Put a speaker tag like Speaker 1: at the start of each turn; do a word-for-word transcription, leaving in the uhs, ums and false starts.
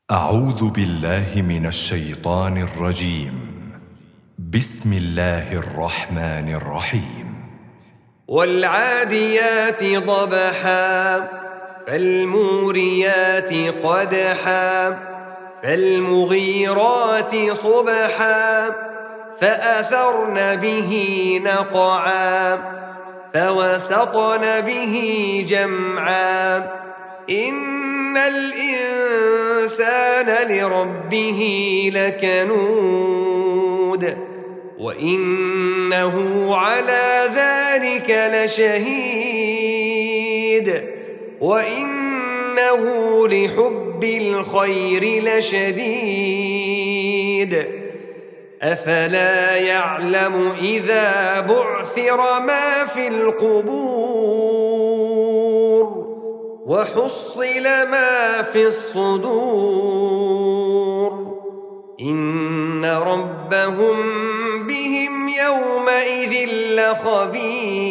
Speaker 1: أعوذ بالله من الشيطان الرجيم. بسم الله الرحمن الرحيم.
Speaker 2: والعاديات ضبحا فالموريات قدحا فالمغيرات صبحا فأثرن به نقعا فوسطن به جمعا إن الإنسان لربه لكنود وإنه على ذلك لشهيد وإنه لحب الخير لشديد أفلا يعلم إذا بعثر ما في القبور وحصل ما في الصدور إن ربهم بهم يومئذ لخبير.